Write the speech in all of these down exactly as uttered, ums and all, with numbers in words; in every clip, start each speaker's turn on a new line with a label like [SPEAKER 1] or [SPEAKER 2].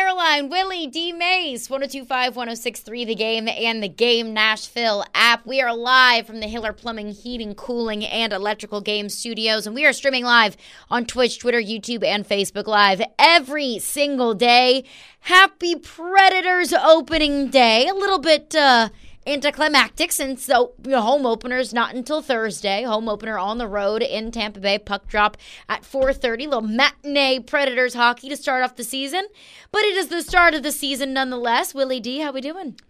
[SPEAKER 1] Caroline, Willie, D. Mace, one oh two point five, one oh six point three The Game, and the Game Nashville app. We are live from the Hiller Plumbing, Heating, Cooling, and Electrical Game Studios, and we are streaming live on Twitch, Twitter, YouTube, and Facebook Live every single day. Happy Predators opening day. A little bit uh, anticlimactic since the you know, home opener is not until Thursday. Home opener on the road in Tampa Bay. Puck drop at four thirty. Little matinee Predators hockey to start off the season. But it is the start of the season nonetheless. Willie D, how we doing?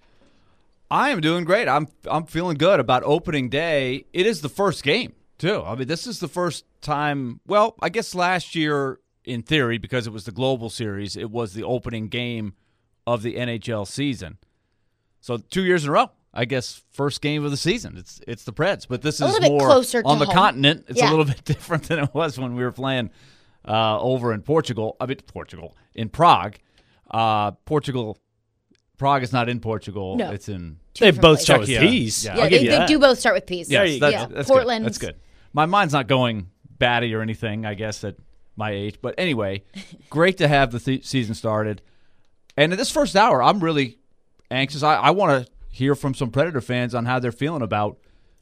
[SPEAKER 2] I am doing great. I'm I'm feeling good about opening day. It is the first game, too. I mean, this is the first time, well, I guess last year, in theory, because it was the Global Series, it was the opening game of the N H L season. So two years in a row. I guess first game of the season. It's it's the Preds, but this is more
[SPEAKER 1] closer
[SPEAKER 2] on
[SPEAKER 1] to
[SPEAKER 2] the
[SPEAKER 1] home.
[SPEAKER 2] continent. It's
[SPEAKER 1] Yeah.
[SPEAKER 2] a little bit different than it was when we were playing uh, over in Portugal. I mean, Portugal in Prague. Uh, Portugal, Prague is not in Portugal.
[SPEAKER 1] No.
[SPEAKER 2] It's in
[SPEAKER 1] Two
[SPEAKER 3] They
[SPEAKER 1] different
[SPEAKER 3] both
[SPEAKER 1] places.
[SPEAKER 3] start with
[SPEAKER 2] Yeah.
[SPEAKER 3] P's.
[SPEAKER 2] Yeah.
[SPEAKER 3] I'll
[SPEAKER 1] Yeah,
[SPEAKER 3] give
[SPEAKER 1] they,
[SPEAKER 3] you
[SPEAKER 1] they
[SPEAKER 3] that.
[SPEAKER 1] do both start with P's.
[SPEAKER 2] Yes, that's,
[SPEAKER 1] yeah.
[SPEAKER 2] that's
[SPEAKER 1] Portland.
[SPEAKER 2] Good. That's good. My mind's not going batty or anything, I guess, at my age. But anyway, great to have the th- season started. And in this first hour, I'm really anxious. I, I want to hear from some Predator fans on how they're feeling about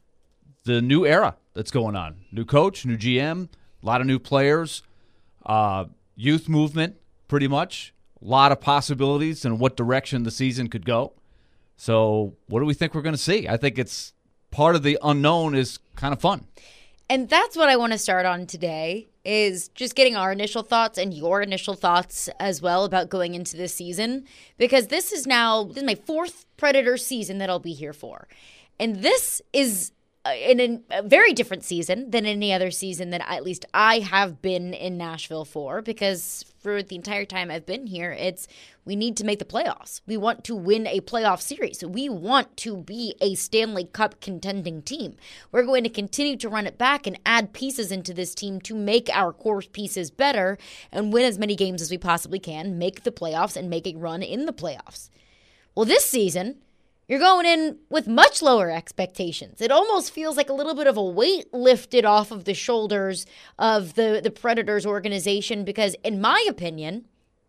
[SPEAKER 2] the new era that's going on. New coach, new G M, a lot of new players, uh, youth movement, pretty much. A lot of possibilities and what direction the season could go. So what do we think we're going to see? I think it's part of the unknown is kind of fun.
[SPEAKER 1] And that's what I want to start on today is just getting our initial thoughts and your initial thoughts as well about going into this season. Because this is now, this is my fourth Predator season that I'll be here for. And this is uh, in a very different season than any other season that at least I have been in Nashville for. Because for the entire time I've been here, it's we need to make the playoffs. We want to win a playoff series. We want to be a Stanley Cup contending team. We're going to continue to run it back and add pieces into this team to make our core pieces better and win as many games as we possibly can, make the playoffs, and make a run in the playoffs. Well, this season, you're going in with much lower expectations. It almost feels like a little bit of a weight lifted off of the shoulders of the, the Predators organization because, in my opinion,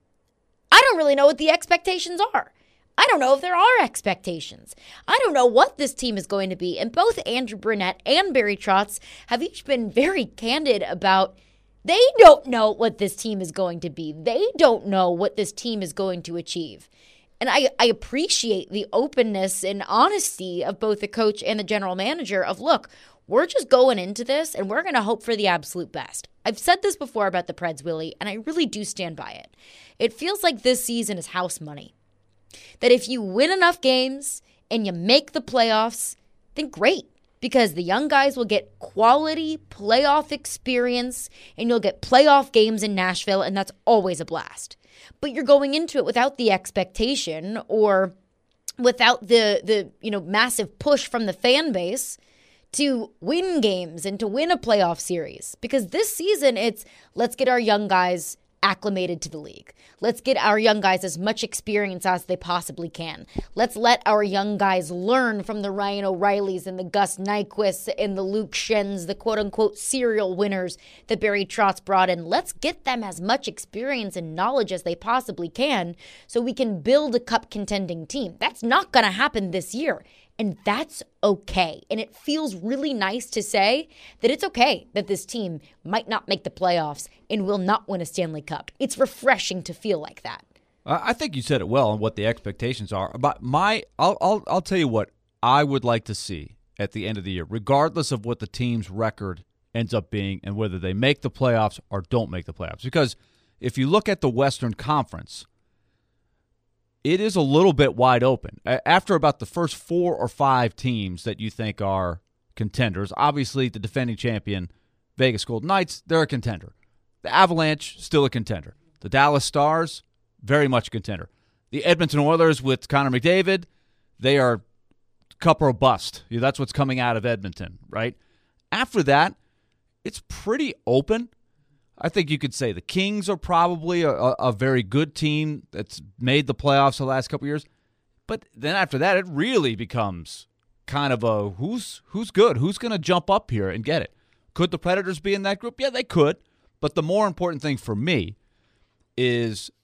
[SPEAKER 1] I don't really know what the expectations are. I don't know if there are expectations. I don't know what this team is going to be. And both Andrew Brunette and Barry Trotz have each been very candid about they don't know what this team is going to be. They don't know what this team is going to achieve. And I, I appreciate the openness and honesty of both the coach and the general manager of, look, we're just going into this and we're going to hope for the absolute best. I've said this before about the Preds, Willie, and I really do stand by it. It feels like this season is house money. That if you win enough games and you make the playoffs, then great. Because the young guys will get quality playoff experience and you'll get playoff games in Nashville, and that's always a blast. But you're going into it without the expectation or without the the you know massive push from the fan base to win games and to win a playoff series. Because this season, it's let's get our young guys acclimated to the league. Let's get our young guys as much experience as they possibly can. Let's let our young guys learn from the Ryan O'Reillys and the Gus Nyquists and the Luke Shens, the quote-unquote serial winners that Barry Trotz brought in. Let's get them as much experience and knowledge as they possibly can so we can build a cup contending team. That's not going to happen this year. And that's okay. And it feels really nice to say that it's okay that this team might not make the playoffs and will not win a Stanley Cup. It's refreshing to feel like that.
[SPEAKER 2] I think you said it well on what the expectations are. But my, I'll, I'll, I'll tell you what I would like to see at the end of the year, regardless of what the team's record ends up being and whether they make the playoffs or don't make the playoffs. Because if you look at the Western Conference, it is a little bit wide open. After about the first four or five teams that you think are contenders, obviously the defending champion, Vegas Golden Knights, they're a contender. The Avalanche, still a contender. The Dallas Stars, very much a contender. The Edmonton Oilers with Connor McDavid, they are cup or bust. That's what's coming out of Edmonton, right? After that, it's pretty open. I think you could say the Kings are probably a, a, a very good team that's made the playoffs the last couple of years. But then after that, it really becomes kind of a who's who's good? Who's going to jump up here and get it? Could the Predators be in that group? Yeah, they could. But the more important thing for me is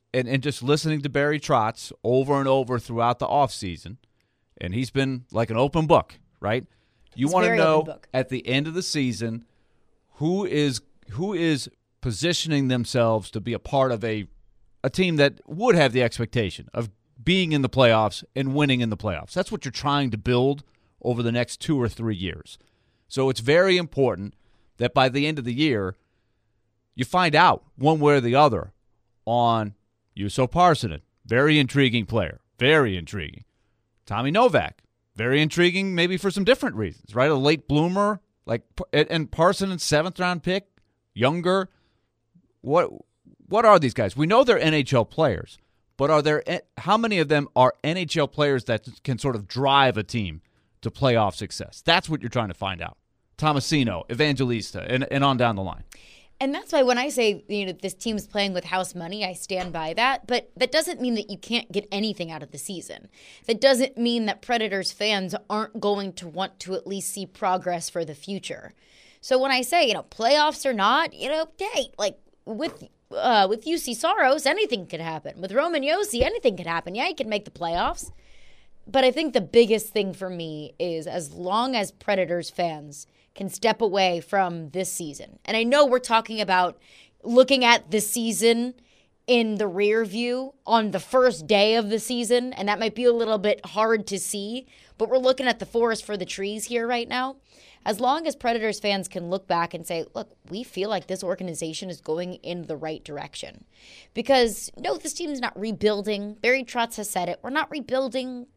[SPEAKER 2] and, and just listening to Barry Trotz over and over throughout the offseason, and he's been like an open book, right? You want to know at the end of the season who is who is positioning themselves to be a part of a a team that would have the expectation of being in the playoffs and winning in the playoffs. That's what you're trying to build over the next two or three years. So it's very important that by the end of the year, you find out one way or the other on Juuso Parssinen, very intriguing player, very intriguing. Tommy Novak, very intriguing maybe for some different reasons, right? A late bloomer, like and Parsonen's seventh round pick, younger. What what are these guys? We know they're N H L players, but are there how many of them are N H L players that can sort of drive a team to playoff success? That's what you're trying to find out. Tomasino, Evangelista, and, and on down the line.
[SPEAKER 1] And that's why when I say, you know, this team's playing with house money, I stand by that. But that doesn't mean that you can't get anything out of the season. That doesn't mean that Predators fans aren't going to want to at least see progress for the future. So when I say, you know, playoffs or not, you know, hey, like with uh, with U C Saros, anything could happen. With Roman Josi, anything could happen. Yeah, he could make the playoffs. But I think the biggest thing for me is as long as Predators fans can step away from this season. And I know we're talking about looking at the season in the rear view on the first day of the season, and that might be a little bit hard to see, but we're looking at the forest for the trees here right now. As long as Predators fans can look back and say, look, we feel like this organization is going in the right direction. Because, no, this team's not rebuilding. Barry Trotz has said it. We're not rebuilding,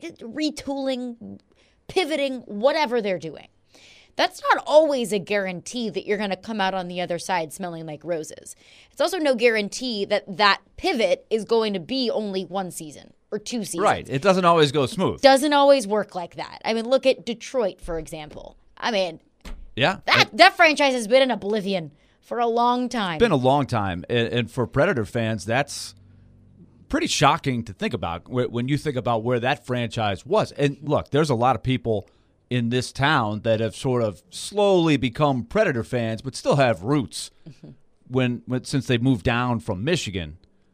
[SPEAKER 1] retooling, pivoting, whatever they're doing. That's not always a guarantee that you're going to come out on the other side smelling like roses. It's also no guarantee that that pivot is going to be only one season or two seasons.
[SPEAKER 2] Right. It doesn't always go smooth.
[SPEAKER 1] Doesn't always work like that. I mean, look at Detroit, for example. I mean,
[SPEAKER 2] yeah,
[SPEAKER 1] that
[SPEAKER 2] it,
[SPEAKER 1] that franchise has been in oblivion for a long time.
[SPEAKER 2] Been a long time. And, and for Predator fans, that's pretty shocking to think about when you think about where that franchise was. And look, there's a lot of people in this town that have sort of slowly become Predator fans, but still have roots mm-hmm. when, when since they moved down from Michigan,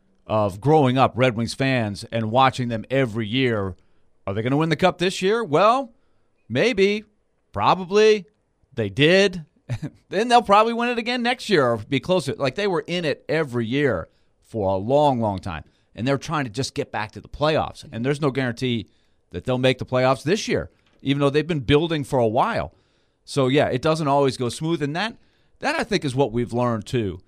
[SPEAKER 2] of growing up Red Wings fans and watching them every year. Are they going to win the Cup this year? Well, maybe, probably. They did. Then they'll probably win it again next year or be closer. Like they were in it every year for a long, long time, and they're trying to just get back to the playoffs. And there's no guarantee that they'll make the playoffs this year, even though they've been building for a while. So, yeah, it doesn't always go smooth. And that, that I think, is what we've learned, too,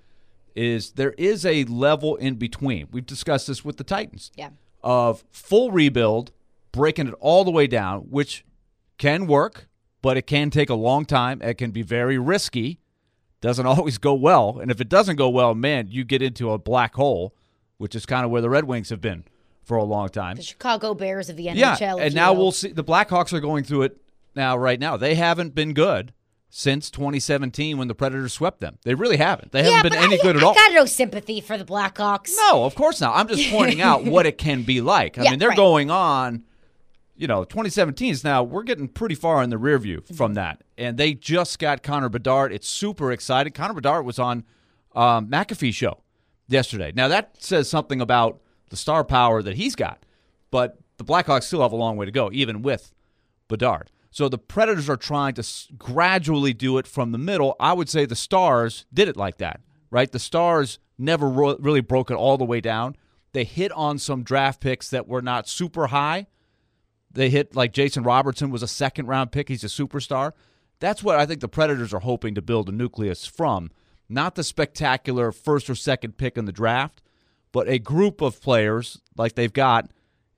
[SPEAKER 2] is there is a level in between. We've discussed this with the Titans.
[SPEAKER 1] Yeah.
[SPEAKER 2] Of full rebuild, breaking it all the way down, which can work, but it can take a long time. It can be very risky. Doesn't always go well. And if it doesn't go well, man, you get into a black hole, which is kind of where the Red Wings have been for a long time.
[SPEAKER 1] The Chicago Bears of the N
[SPEAKER 2] H
[SPEAKER 1] L.
[SPEAKER 2] Yeah, and now we'll see. The Blackhawks are going through it now, right now. They haven't been good since twenty seventeen when the Predators swept them. They really haven't. They
[SPEAKER 1] yeah,
[SPEAKER 2] haven't been any
[SPEAKER 1] I,
[SPEAKER 2] good at
[SPEAKER 1] I
[SPEAKER 2] all.
[SPEAKER 1] I got no sympathy for the Blackhawks.
[SPEAKER 2] No, of course not. I'm just pointing out what it can be like. I yeah, mean, they're
[SPEAKER 1] right.
[SPEAKER 2] going on, you know, twenty seventeen is now, we're getting pretty far in the rear view from that. And they just got Connor Bedard. It's super exciting. Connor Bedard was on um, McAfee's show yesterday. Now, that says something about the star power that he's got. But the Blackhawks still have a long way to go, even with Bedard. So the Predators are trying to s- gradually do it from the middle. I would say the Stars did it like that, right? The Stars never ro- really broke it all the way down. They hit on some draft picks that were not super high. They hit, like Jason Robertson was a second-round pick. He's a superstar. That's what I think the Predators are hoping to build a nucleus from. Not the spectacular first or second pick in the draft, but a group of players like they've got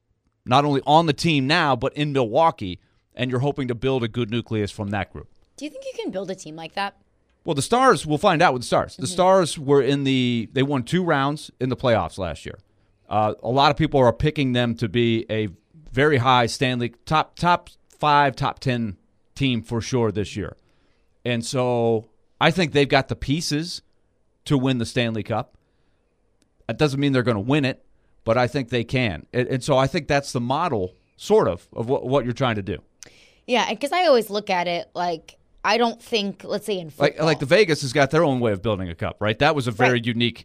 [SPEAKER 2] not only on the team now, but in Milwaukee, and you're hoping to build a good nucleus from that group.
[SPEAKER 1] Do you think you can build a team like that?
[SPEAKER 2] Well, the Stars, we'll find out with the Stars. The mm-hmm. Stars were in the, they won two rounds in the playoffs last year. Uh, a lot of people are picking them to be a very high Stanley, top top five, top ten team for sure this year. And so I think they've got the pieces to win the Stanley Cup. That doesn't mean they're going to win it, but I think they can. And, and so I think that's the model, sort of, of what, what you're trying to do.
[SPEAKER 1] Yeah, because I always look at it like, I don't think, let's say in football.
[SPEAKER 2] Like, like the Vegas has got their own way of building a cup, right? That was a very right. unique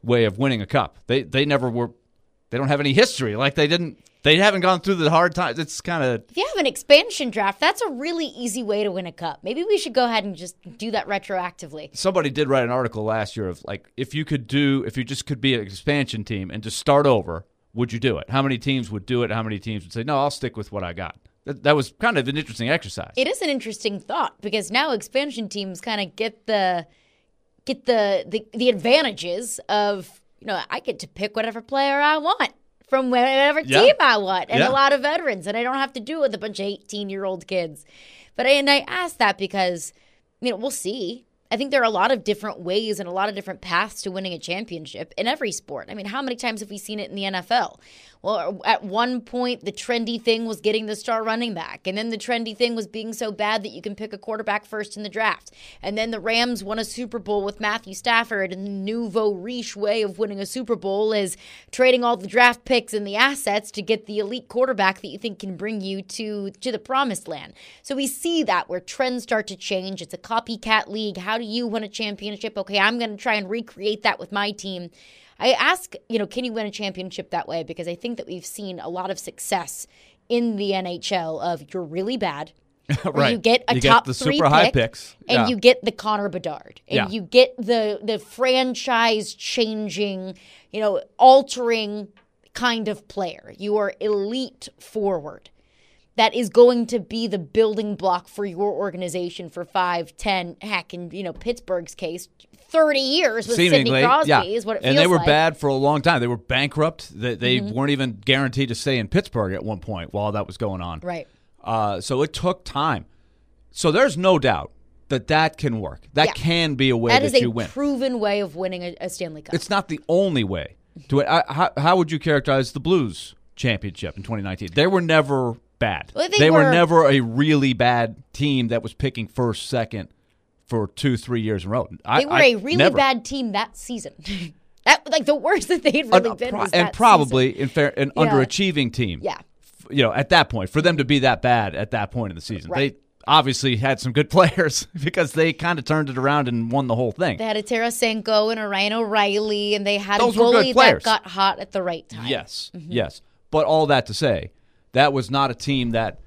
[SPEAKER 2] way of winning a cup. They they never were. They don't have any history. Like they didn't. They haven't gone through the hard times. It's kind of.
[SPEAKER 1] If you have an expansion draft, that's a really easy way to win a cup. Maybe we should go ahead and just do that retroactively.
[SPEAKER 2] Somebody did write an article last year of like if you could do if you just could be an expansion team and just start over, would you do it? How many teams would do it? How many teams would say no? I'll stick with what I got. That, that was kind of an interesting exercise.
[SPEAKER 1] It is an interesting thought because now expansion teams kind of get the get the, the the advantages of you know I get to pick whatever player I want. From whatever
[SPEAKER 2] yeah.
[SPEAKER 1] team I want, and
[SPEAKER 2] yeah.
[SPEAKER 1] a lot of veterans, and I don't have to do it with a bunch of eighteen-year-old kids. But I, and I ask that because, you know, we'll see. I think there are a lot of different ways and a lot of different paths to winning a championship in every sport. I mean, how many times have we seen it in the N F L? Well, at one point, the trendy thing was getting the star running back. And then the trendy thing was being so bad that you can pick a quarterback first in the draft. And then the Rams won a Super Bowl with Matthew Stafford. And the nouveau riche way of winning a Super Bowl is trading all the draft picks and the assets to get the elite quarterback that you think can bring you to, to the promised land. So we see that where trends start to change. It's a copycat league. How do you win a championship? Okay, I'm going to try and recreate that with my team. I ask, you know, can you win a championship that way? Because I think that we've seen a lot of success in the N H L of you're really bad,
[SPEAKER 2] right.
[SPEAKER 1] you get a
[SPEAKER 2] you
[SPEAKER 1] top
[SPEAKER 2] get the
[SPEAKER 1] three
[SPEAKER 2] super
[SPEAKER 1] pick,
[SPEAKER 2] high picks,
[SPEAKER 1] and
[SPEAKER 2] yeah.
[SPEAKER 1] you get the Connor Bedard, and
[SPEAKER 2] yeah.
[SPEAKER 1] you get the the franchise changing, you know, altering kind of player. You are elite forward. That is going to be the building block for your organization for five, ten, heck, in you know Pittsburgh's case, thirty years with
[SPEAKER 2] Seemingly,
[SPEAKER 1] Sidney Crosby
[SPEAKER 2] yeah.
[SPEAKER 1] is what it
[SPEAKER 2] and
[SPEAKER 1] feels
[SPEAKER 2] they were
[SPEAKER 1] like.
[SPEAKER 2] bad for a long time. They were bankrupt. They, they
[SPEAKER 1] Mm-hmm.
[SPEAKER 2] weren't even guaranteed to stay in Pittsburgh at one point while that was going on.
[SPEAKER 1] Right.
[SPEAKER 2] Uh, so it took time. So there's no doubt that that can work. That
[SPEAKER 1] Yeah.
[SPEAKER 2] can be a way
[SPEAKER 1] That
[SPEAKER 2] that,
[SPEAKER 1] is
[SPEAKER 2] you
[SPEAKER 1] a
[SPEAKER 2] win.
[SPEAKER 1] proven way of winning a, a Stanley Cup.
[SPEAKER 2] It's not the only way to it. I, how, how would you characterize the Blues championship in twenty nineteen? They were never bad.
[SPEAKER 1] Well, they
[SPEAKER 2] they were,
[SPEAKER 1] were-
[SPEAKER 2] never a really bad team that was picking first, second for two, three years in a row. I,
[SPEAKER 1] They were
[SPEAKER 2] I-
[SPEAKER 1] a really
[SPEAKER 2] never.
[SPEAKER 1] bad team that season. that like the worst that they'd really
[SPEAKER 2] Uh,
[SPEAKER 1] been
[SPEAKER 2] pro-
[SPEAKER 1] was
[SPEAKER 2] and
[SPEAKER 1] that
[SPEAKER 2] probably
[SPEAKER 1] season.
[SPEAKER 2] in fair, an
[SPEAKER 1] Yeah.
[SPEAKER 2] underachieving team.
[SPEAKER 1] Yeah.
[SPEAKER 2] F- You know, at that point, for them to be that bad at that point in the season,
[SPEAKER 1] Right.
[SPEAKER 2] they obviously had some good players because they kind of turned it around and won the whole thing.
[SPEAKER 1] They had a Tarasenko and a Ryan O'Reilly, and they had
[SPEAKER 2] Those
[SPEAKER 1] a
[SPEAKER 2] were good
[SPEAKER 1] goalie that
[SPEAKER 2] players.
[SPEAKER 1] got hot at the right time.
[SPEAKER 2] Yes,
[SPEAKER 1] Mm-hmm.
[SPEAKER 2] yes. But all that to say, that was not a team that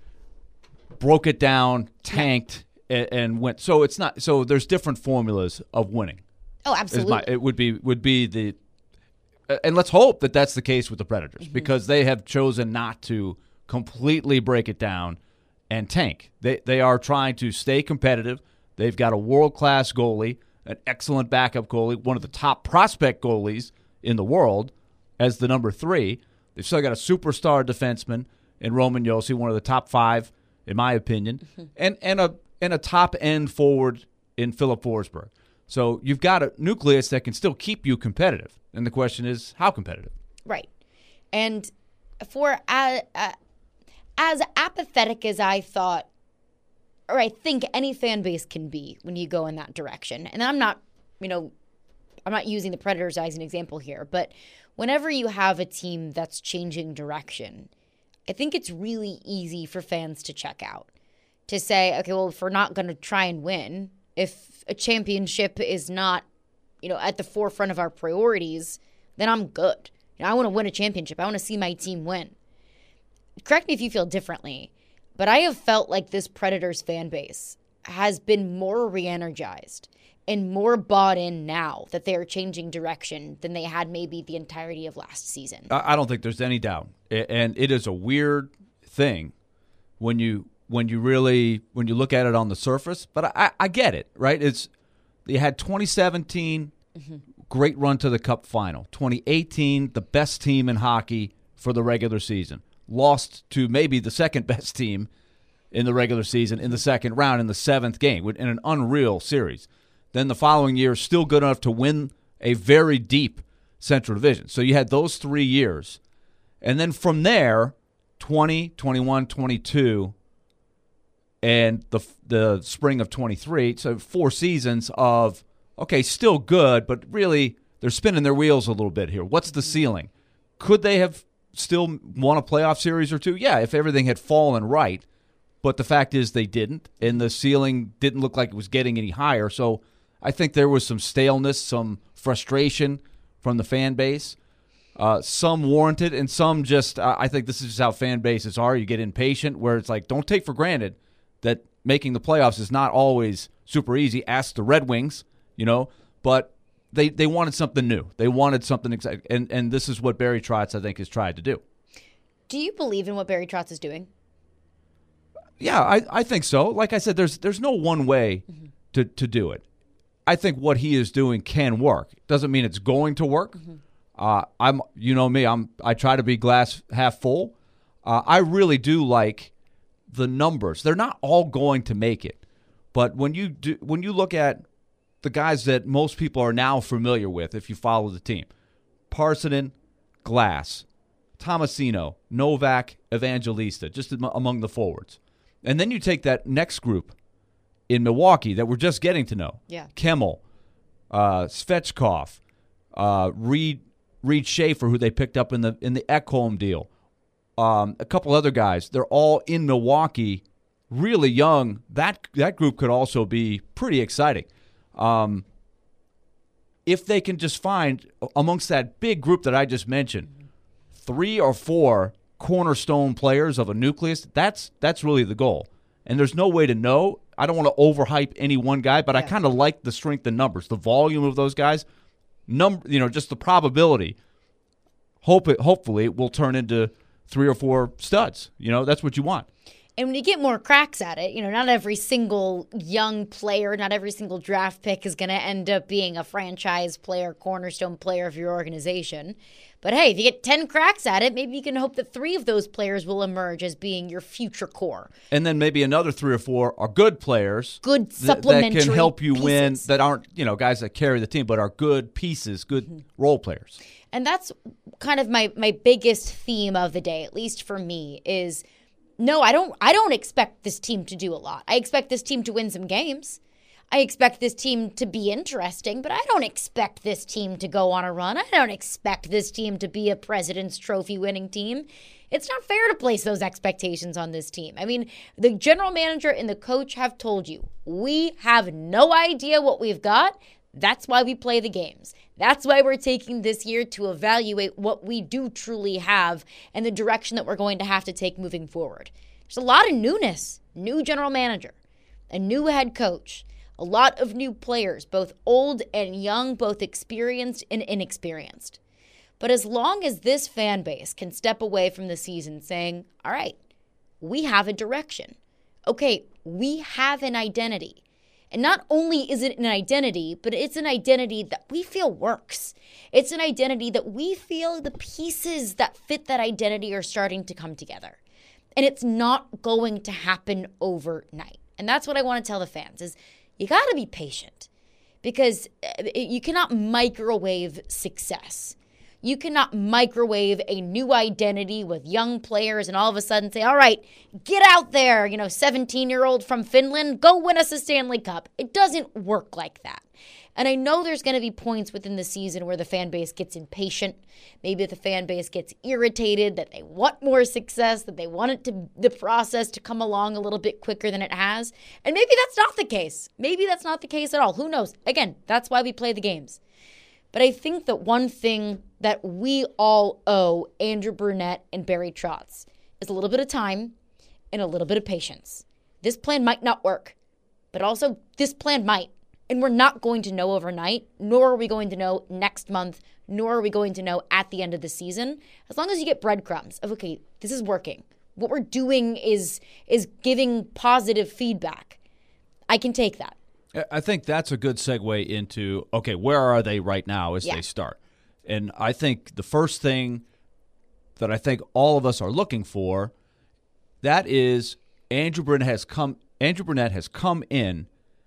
[SPEAKER 2] broke it down, tanked, and, and went. So it's not. So there's different formulas of winning.
[SPEAKER 1] Oh,
[SPEAKER 2] Is
[SPEAKER 1] absolutely.
[SPEAKER 2] my, it would be would be the, and let's hope that that's the case with the Predators
[SPEAKER 1] Mm-hmm.
[SPEAKER 2] because they have chosen not to completely break it down and tank. They they are trying to stay competitive. They've got a world class goalie, an excellent backup goalie, one of the top prospect goalies in the world as the number three. They've still got a superstar defenseman in Roman Josi, one of the top five in my opinion,
[SPEAKER 1] Mm-hmm.
[SPEAKER 2] and and a and a top end forward in Philip Forsberg. So you've got a nucleus that can still keep you competitive. And the question is, how competitive?
[SPEAKER 1] Right. And for uh, uh, as apathetic as I thought, or I think any fan base can be when you go in that direction, and I'm not, you know, I'm not using the Predators as an example here, but whenever you have a team that's changing direction, I think it's really easy for fans to check out, to say, okay, well, if we're not going to try and win, if a championship is not, you know, at the forefront of our priorities, then I'm good. You know, I want to win a championship. I want to see my team win. Correct me if you feel differently, but I have felt like this Predators fan base has been more re-energized and more bought in now that they are changing direction than they had maybe the entirety of last season.
[SPEAKER 2] I I don't think there's any doubt. A- And it is a weird thing when you when you really when you look at it on the surface. But I, I get it, right? It's you had twenty seventeen, mm-hmm. great run to the Cup final. twenty eighteen, the best team in hockey for the regular season. Lost to maybe the second best team in the regular season in the second round in the seventh game in an unreal series. Then the following year, still good enough to win a very deep Central Division. So you had those three years. And then from there, twenty, twenty-one, twenty-two, and the the spring of twenty-three, so four seasons of, okay, still good, but really they're spinning their wheels a little bit here. What's the ceiling? Could they have still won a playoff series or two? Yeah, if everything had fallen right. But the fact is they didn't, and the ceiling didn't look like it was getting any higher. So I think there was some staleness, some frustration from the fan base. Uh, some warranted, and some just, uh, I think this is just how fan bases are. You get impatient, where it's like, don't take for granted that making the playoffs is not always super easy. Ask the Red Wings, you know, but they, they wanted something new. They wanted something exciting, and, and this is what Barry Trotz, I think, has tried to do.
[SPEAKER 1] Do you believe in what Barry Trotz is doing?
[SPEAKER 2] Yeah, I, I think so. Like I said, there's there's no one way mm-hmm. to, to do it. I think what he is doing can work. Doesn't mean it's going to work. Mm-hmm. Uh, I'm, you know me, I'm. I try to be glass half full. Uh, I really do like the numbers. They're not all going to make it, but when you do, when you look at the guys that most people are now familiar with, if you follow the team, Parssinen, Glass, Tomasino, Novak, Evangelista, just among the forwards, and then you take that next group in Milwaukee that we're just getting to know.
[SPEAKER 1] Yeah,
[SPEAKER 2] Kemmel, uh, Svechkov, uh, Reed. Reed Schaefer, who they picked up in the in the Ekholm deal, um, a couple other guys. They're all in Milwaukee, really young. That that group could also be pretty exciting. Um, if they can just find, amongst that big group that I just mentioned, three or four cornerstone players of a nucleus, that's that's really the goal. And there's no way to know. I don't want to overhype any one guy, but yeah. I kind of like the strength in numbers, the volume of those guys. Number, you know, just the probability. Hope it, hopefully, it will turn into three or four studs. You know, that's what you want.
[SPEAKER 1] And when you get more cracks at it, you know, not every single young player, not every single draft pick is going to end up being a franchise player, cornerstone player of your organization. But hey, if you get ten cracks at it, maybe you can hope that three of those players will emerge as being your future core.
[SPEAKER 2] And then maybe another three or four are good players.
[SPEAKER 1] Good supplementary
[SPEAKER 2] th- that can help you
[SPEAKER 1] pieces.
[SPEAKER 2] win, that aren't, you know, guys that carry the team, but are good pieces, good mm-hmm. role players.
[SPEAKER 1] And that's kind of my, my biggest theme of the day, at least for me, is no, I don't I don't expect this team to do a lot. I expect this team to win some games. I expect this team to be interesting, but I don't expect this team to go on a run. I don't expect this team to be a President's Trophy winning team. It's not fair to place those expectations on this team. I mean, the general manager and the coach have told you, we have no idea what we've got. That's why we play the games. That's why we're taking this year to evaluate what we do truly have and the direction that we're going to have to take moving forward. There's a lot of newness. New general manager, a new head coach, a lot of new players, both old and young, both experienced and inexperienced. But as long as this fan base can step away from the season saying, all right, we have a direction. Okay, we have an identity. And not only is it an identity, but it's an identity that we feel works. It's an identity that we feel the pieces that fit that identity are starting to come together. And it's not going to happen overnight. And that's what I want to tell the fans is you got to be patient because you cannot microwave success. You cannot microwave a new identity with young players and all of a sudden say, all right, get out there, you know, seventeen-year-old from Finland, go win us a Stanley Cup. It doesn't work like that. And I know there's going to be points within the season where the fan base gets impatient. Maybe the fan base gets irritated that they want more success, that they want it to the process to come along a little bit quicker than it has. And maybe that's not the case. Maybe that's not the case at all. Who knows? Again, that's why we play the games. But I think that one thing that we all owe Andrew Brunette and Barry Trotz is a little bit of time and a little bit of patience. This plan might not work, but also this plan might. And we're not going to know overnight, nor are we going to know next month, nor are we going to know at the end of the season. As long as you get breadcrumbs of, okay, this is working. What we're doing is is giving positive feedback. I can take that.
[SPEAKER 2] I think that's a good segue into, okay, where are they right now as yeah. they start? And I think the first thing that I think all of us are looking for, that is Andrew Brunette has come, Andrew Brunette has come in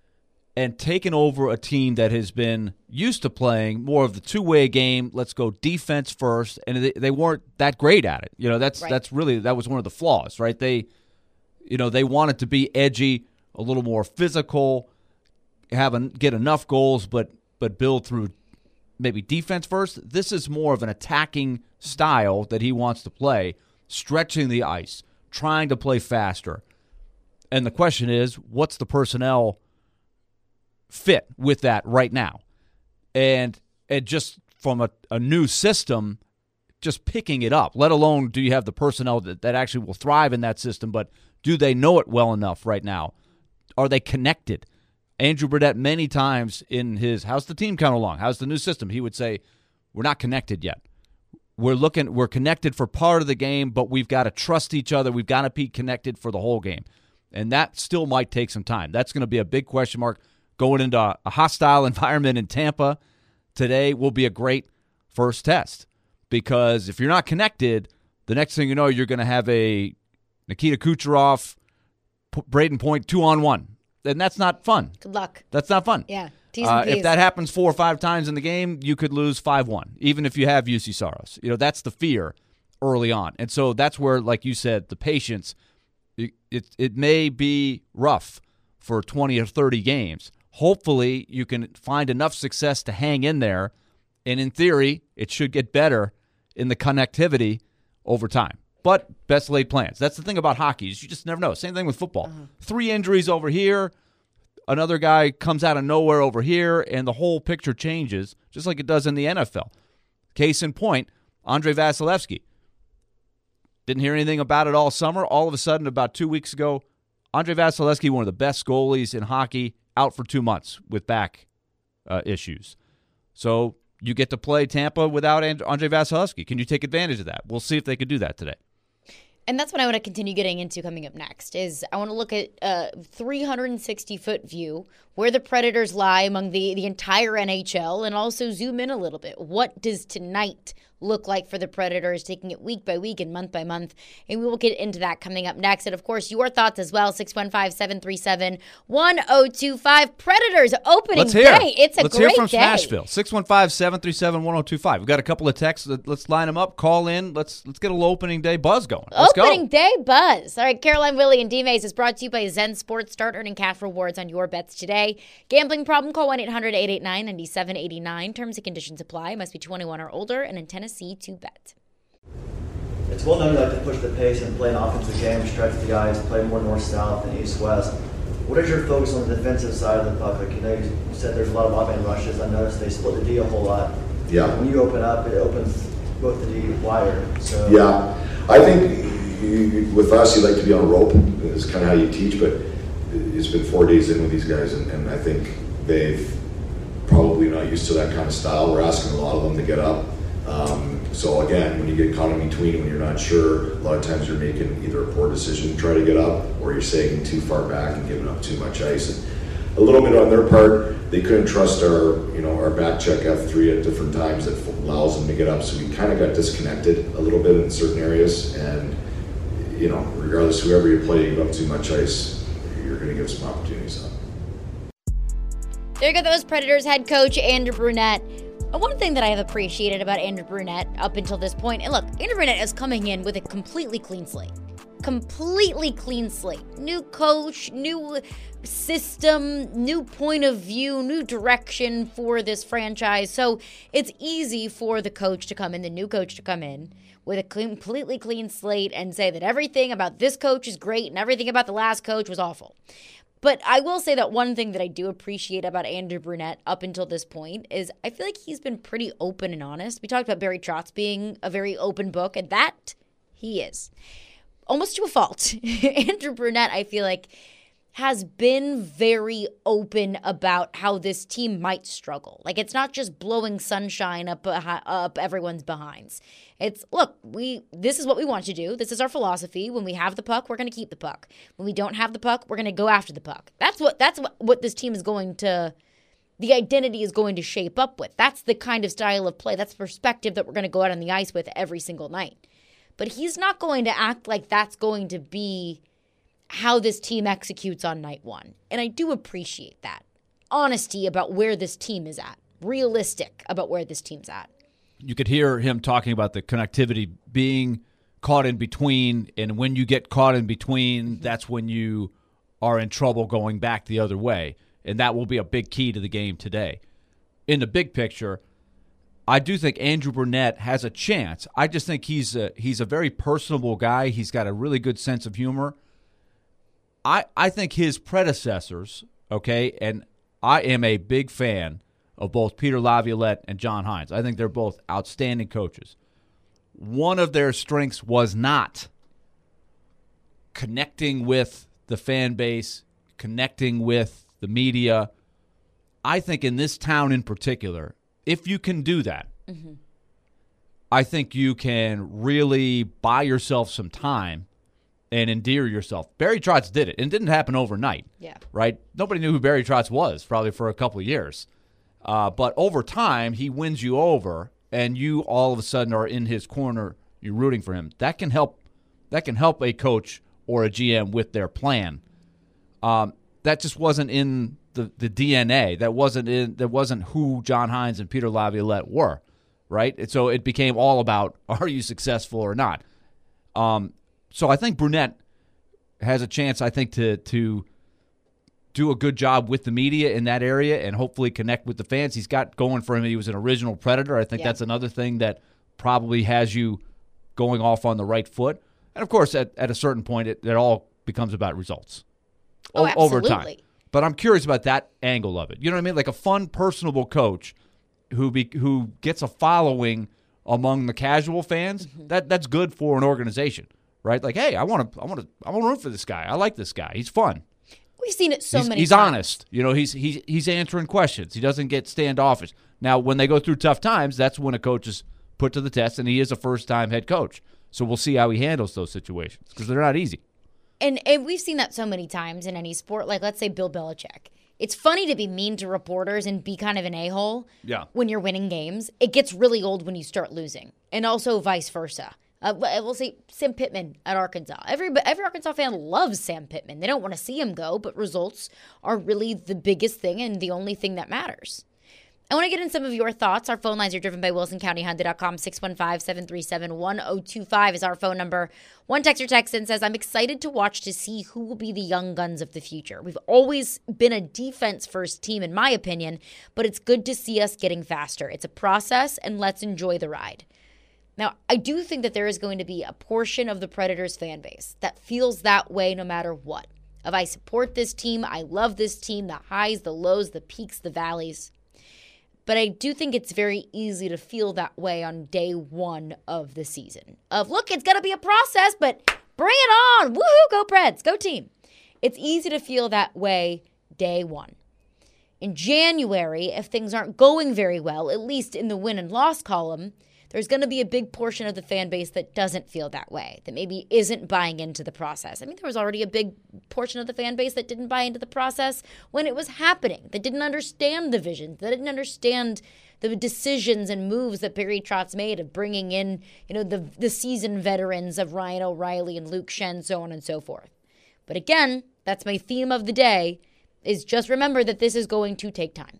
[SPEAKER 2] and taken over a team that has been used to playing more of the two-way game. Let's go defense first, and they, they weren't that great at it. You know, that's right. that's really that was one of the flaws, right? They, you know, they wanted to be edgy, a little more physical, have an, get enough goals, but but build through maybe defense first. This is more of an attacking style that he wants to play, stretching the ice, trying to play faster. And the question is, what's the personnel fit with that right now? And and just from a, a new system, just picking it up, let alone do you have the personnel that, that actually will thrive in that system, but do they know it well enough right now? Are they connected? Andrew Brunette, many times in his, how's the team coming along? How's the new system? He would say, we're not connected yet. We're looking, we're connected for part of the game, but we've got to trust each other. We've got to be connected for the whole game. And that still might take some time. That's going to be a big question mark going into a hostile environment in Tampa. Today will be a great first test because if you're not connected, the next thing you know, you're going to have a Nikita Kucherov, Braden Point two on one. And that's not fun.
[SPEAKER 1] Good luck.
[SPEAKER 2] That's not fun.
[SPEAKER 1] Yeah.
[SPEAKER 2] Uh, if that happens four or five times in the game, you could lose five one, even if you have U C Saros. You know, that's the fear early on. And so that's where, like you said, the patience, it, it, it may be rough for twenty or thirty games. Hopefully, you can find enough success to hang in there. And in theory, it should get better in the connectivity over time. But best laid plans. That's the thing about hockey is you just never know. Same thing with football. Uh-huh. Three injuries over here. Another guy comes out of nowhere over here, and the whole picture changes, just like it does in the N F L. Case in point, Andrei Vasilevsky. Didn't hear anything about it all summer. All of a sudden, about two weeks ago, Andrei Vasilevsky, one of the best goalies in hockey, out for two months with back uh, issues. So you get to play Tampa without And- Andrei Vasilevsky. Can you take advantage of that? We'll see if they could do that today.
[SPEAKER 1] And that's what I want to continue getting into coming up next is I want to look at a three hundred sixty foot view where the Predators lie among the, the entire N H L and also zoom in a little bit. What does tonight look like for the Predators, taking it week by week and month by month? And we will get into that coming up next. And, of course, your thoughts as well, six one five, seven three seven, one oh two five. Predators opening
[SPEAKER 2] Let's hear.
[SPEAKER 1] day. It's a
[SPEAKER 2] Let's
[SPEAKER 1] great
[SPEAKER 2] hear from
[SPEAKER 1] day.
[SPEAKER 2] Smashville. six one five, seven three seven, one oh two five. We've got a couple of texts. Let's line them up. Call in. Let's let's get a little opening day buzz going. Let's
[SPEAKER 1] opening
[SPEAKER 2] go.
[SPEAKER 1] day buzz. All right, Caroline, Willie, and D-Mays is brought to you by Zen Sports. Start earning cash rewards on your bets today. Gambling problem? Call one eight hundred, eight eight nine, nine seven eight nine. Terms and conditions apply. Must be twenty-one or older and in Tennessee to bet.
[SPEAKER 3] It's well known you like to push the pace and play an offensive game, stretch the ice, play more north-south than east-west. What is your focus on the defensive side of the puck? Like, you know, you said there's a lot of off-end rushes. I noticed they split the D a whole lot.
[SPEAKER 4] Yeah.
[SPEAKER 3] When you open up, it opens both the D wider. So
[SPEAKER 4] yeah, I think you, with us, you like to be on a rope. It's kind of how you teach, but it's been four days in with these guys, and, and I think they've probably not used to that kind of style. We're asking a lot of them to get up. Um, so again, when you get caught in between, when you're not sure, a lot of times you're making either a poor decision to try to get up, or you're sagging too far back and giving up too much ice. And a little bit on their part, they couldn't trust our, you know, our back check F three at different times that allows them to get up. So we kind of got disconnected a little bit in certain areas, and you know, regardless whoever you play, you give up too much ice, you're going to give some opportunities up.
[SPEAKER 1] There you go, those Predators head coach Andrew Brunette. And one thing that I have appreciated about Andrew Brunette up until this point, and look, Andrew Brunette is coming in with a completely clean slate. Completely clean slate. New coach, new system, new point of view, new direction for this franchise. So it's easy for the coach to come in, the new coach to come in with a completely clean slate and say that everything about this coach is great and everything about the last coach was awful. But I will say that one thing that I do appreciate about Andrew Brunette up until this point is I feel like he's been pretty open and honest. We talked about Barry Trotz being a very open book, and that he is. Almost to a fault. Andrew Brunette, I feel like, has been very open about how this team might struggle. Like, it's not just blowing sunshine up up everyone's behinds. It's, look, we this is what we want to do. This is our philosophy. When we have the puck, we're going to keep the puck. When we don't have the puck, we're going to go after the puck. That's what that's what, what this team is going to, the identity is going to shape up with. That's the kind of style of play. That's the perspective that we're going to go out on the ice with every single night. But he's not going to act like that's going to be how this team executes on night one. And I do appreciate that. Honesty about where this team is at. Realistic about where this team's at.
[SPEAKER 2] You could hear him talking about the connectivity being caught in between, and when you get caught in between, that's when you are in trouble going back the other way. And that will be a big key to the game today. In the big picture, I do think Andrew Brunette has a chance. I just think he's a, he's a very personable guy. He's got a really good sense of humor. I, I think his predecessors, okay, and I am a big fan of both Peter Laviolette and John Hines. I think they're both outstanding coaches. One of their strengths was not connecting with the fan base, connecting with the media. I think in this town in particular, if you can do that, mm-hmm. I think you can really buy yourself some time and endear yourself. Barry Trotz did it, and it didn't happen overnight.
[SPEAKER 1] Yeah. Right?
[SPEAKER 2] Nobody knew who Barry Trotz was probably for a couple of years. Uh, but over time, he wins you over, and you all of a sudden are in his corner. You're rooting for him. That can help. That can help a coach or a G M with their plan. Um, that just wasn't in the, the D N A. That wasn't in. That wasn't who John Hines and Peter Laviolette were, right? And so it became all about, are you successful or not? Um, so I think Brunette has a chance, I think, to to do a good job with the media in that area and hopefully connect with the fans. He's got going for him. He was an original Predator. I think yeah. that's another thing that probably has you going off on the right foot. And, of course, at, at a certain point, it, it all becomes about results
[SPEAKER 1] oh,
[SPEAKER 2] o- over time. But I'm curious about that angle of it. You know what I mean? Like a fun, personable coach who be, who gets a following among the casual fans, mm-hmm. that that's good for an organization, right? Like, hey, I want to I want to I want to root for this guy. I like this guy. He's fun.
[SPEAKER 1] We've seen it so
[SPEAKER 2] he's,
[SPEAKER 1] many
[SPEAKER 2] he's
[SPEAKER 1] times.
[SPEAKER 2] He's honest. You know, he's he's he's answering questions. He doesn't get standoffish. Now, when they go through tough times, that's when a coach is put to the test, and he is a first-time head coach. So we'll see how he handles those situations because they're not easy.
[SPEAKER 1] And, and we've seen that so many times in any sport. Like, let's say Bill Belichick. It's funny to be mean to reporters and be kind of an a-hole
[SPEAKER 2] yeah.
[SPEAKER 1] when you're winning games. It gets really old when you start losing, and also vice versa. Uh, we'll say Sam Pittman at Arkansas. Every, every Arkansas fan loves Sam Pittman. They don't want to see him go, but results are really the biggest thing and the only thing that matters. I want to get in some of your thoughts. Our phone lines are driven by Wilson County Honda dot com. six one five, seven three seven, one zero two five is our phone number. One texter texts and says, I'm excited to watch to see who will be the young guns of the future. We've always been a defense-first team, in my opinion, but it's good to see us getting faster. It's a process, and let's enjoy the ride. Now, I do think that there is going to be a portion of the Predators fan base that feels that way no matter what. If I support this team, I love this team, the highs, the lows, the peaks, the valleys. But I do think it's very easy to feel that way on day one of the season. Of, look, it's going to be a process, but bring it on. Woohoo, go Preds, go team. It's easy to feel that way day one. In January, if things aren't going very well, at least in the win and loss column, there's going to be a big portion of the fan base that doesn't feel that way, that maybe isn't buying into the process. I mean, there was already a big portion of the fan base that didn't buy into the process when it was happening, that didn't understand the vision, that didn't understand the decisions and moves that Barry Trotz made of bringing in, you know, the the seasoned veterans of Ryan O'Reilly and Luke Shen, so on and so forth. But again, that's my theme of the day, is just remember that this is going to take time.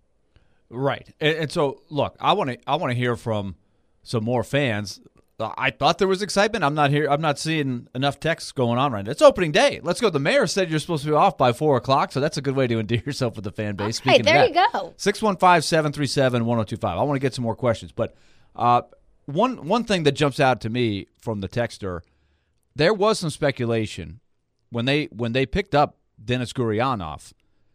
[SPEAKER 2] Right. And, and so, look, I want to I want to hear from some more fans. I thought there was excitement. I'm not here. I'm not seeing enough texts going on right now. It's opening day. Let's go. The mayor said you're supposed to be off by four o'clock, so that's a good way to endear yourself with the fan base.
[SPEAKER 1] Hey, there you go.
[SPEAKER 2] six one five, seven three seven, one oh two five. I want to get some more questions, but uh, one one thing that jumps out to me from the texter, there was some speculation when they when they picked up Denis Gurianov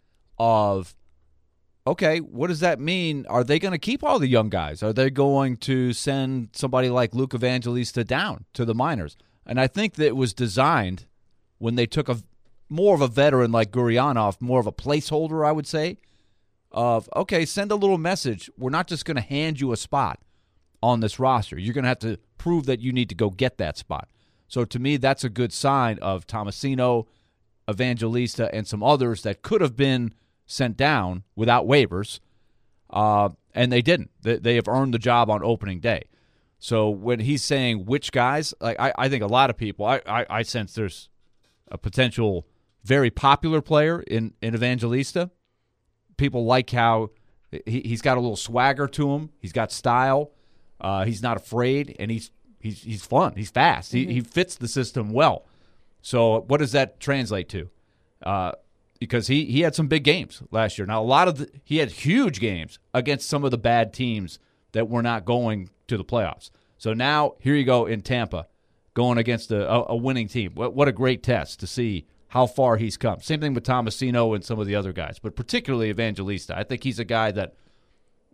[SPEAKER 2] of, okay, what does that mean? Are they going to keep all the young guys? Are they going to send somebody like Luke Evangelista down to the minors? And I think that it was designed when they took a more of a veteran like Gurianov, more of a placeholder, I would say, of, okay, send a little message. We're not just going to hand you a spot on this roster. You're going to have to prove that you need to go get that spot. So to me, that's a good sign of Tomasino, Evangelista, and some others that could have been sent down without waivers, uh, and they didn't. They, they have earned the job on opening day. So when he's saying which guys, like I, I think a lot of people, I, I, I sense there's a potential very popular player in, in Evangelista. People like how he, he's got a little swagger to him. He's got style. Uh, he's not afraid, and he's he's he's fun. He's fast. Mm-hmm. He he fits the system well. So what does that translate to? Uh, because he, he had some big games last year. Now, a lot of the, he had huge games against some of the bad teams that were not going to the playoffs. So now here you go in Tampa going against a, a, a winning team. What, what a great test to see how far he's come. Same thing with Tomasino and some of the other guys, but particularly Evangelista. I think he's a guy that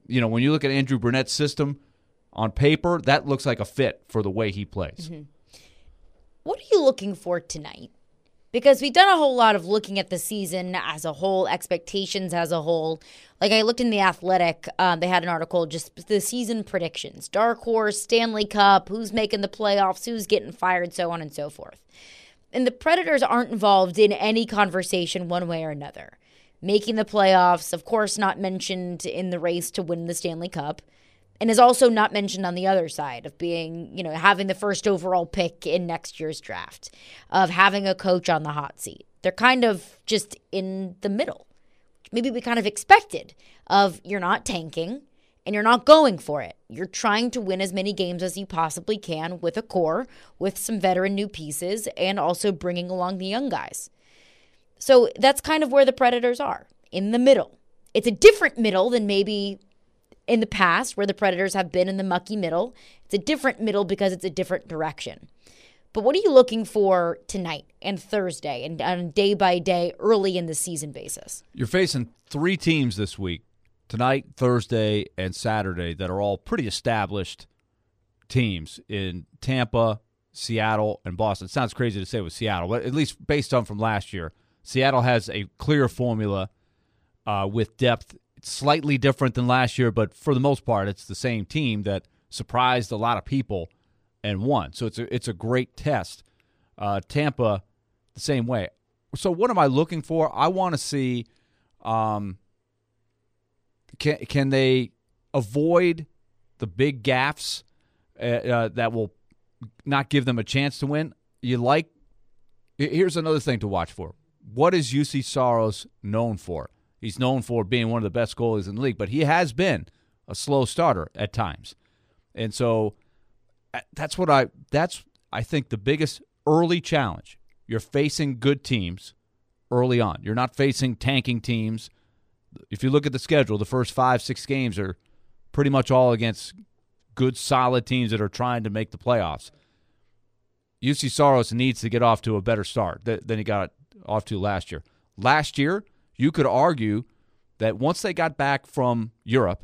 [SPEAKER 2] you know, when you look at Andrew Burnett's system on paper, that looks like a fit for the way he plays.
[SPEAKER 1] Mm-hmm. What are you looking for tonight? Because we've done a whole lot of looking at the season as a whole, expectations as a whole. Like I looked in The Athletic, um, they had an article, just the season predictions. Dark horse, Stanley Cup, who's making the playoffs, who's getting fired, so on and so forth. And the Predators aren't involved in any conversation one way or another. Making the playoffs, of course, not mentioned in the race to win the Stanley Cup. And is also not mentioned on the other side of being, you know, having the first overall pick in next year's draft, of having a coach on the hot seat. They're kind of just in the middle. Maybe we kind of expected of you're not tanking and you're not going for it. You're trying to win as many games as you possibly can with a core, with some veteran new pieces, and also bringing along the young guys. So that's kind of where the Predators are, in the middle. It's a different middle than maybe in the past, where the Predators have been in the mucky middle. It's a different middle because it's a different direction. But what are you looking for tonight and Thursday and on a day-by-day, early in the season basis?
[SPEAKER 2] You're facing three teams this week, tonight, Thursday, and Saturday, that are all pretty established teams in Tampa, Seattle, and Boston. It sounds crazy to say with Seattle, but at least based on from last year, Seattle has a clear formula uh, with depth. It's slightly different than last year, but for the most part, it's the same team that surprised a lot of people and won. So it's a, it's a great test. Uh, Tampa, the same way. So what am I looking for? I want to see um, can can they avoid the big gaffes uh, uh, that will not give them a chance to win. You like here's another thing to watch for. What is U C Saros known for? He's known for being one of the best goalies in the league, but he has been a slow starter at times. And so that's what I that's I think the biggest early challenge. You're facing good teams early on. You're not facing tanking teams. If you look at the schedule, the first five, six games are pretty much all against good, solid teams that are trying to make the playoffs. U C Saros needs to get off to a better start than he got off to last year. Last year, you could argue that once they got back from Europe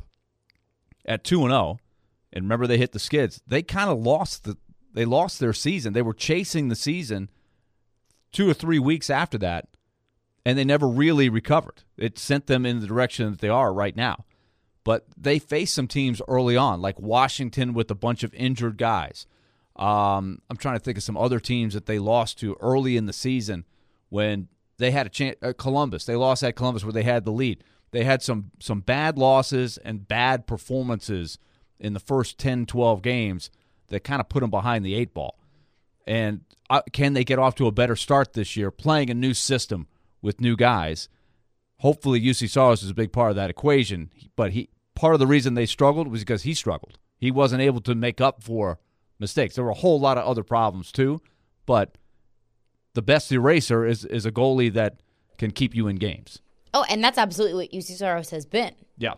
[SPEAKER 2] at two and oh, and remember they hit the skids, they kind of lost the they lost their season. They were chasing the season two or three weeks after that, and they never really recovered. It sent them in the direction that they are right now. But they faced some teams early on, like Washington with a bunch of injured guys. Um, I'm trying to think of some other teams that they lost to early in the season when they had a chance. Uh, Columbus, they lost at Columbus where they had the lead. They had some some bad losses and bad performances in the first ten, twelve games that kind of put them behind the eight ball. And uh, can they get off to a better start this year, playing a new system with new guys? Hopefully U C Saros is a big part of that equation. But he part of the reason they struggled was because he struggled. He wasn't able to make up for mistakes. There were a whole lot of other problems too, but the best eraser is, is a goalie that can keep you in games.
[SPEAKER 1] Oh, and that's absolutely what U C Saros has been.
[SPEAKER 2] Yeah.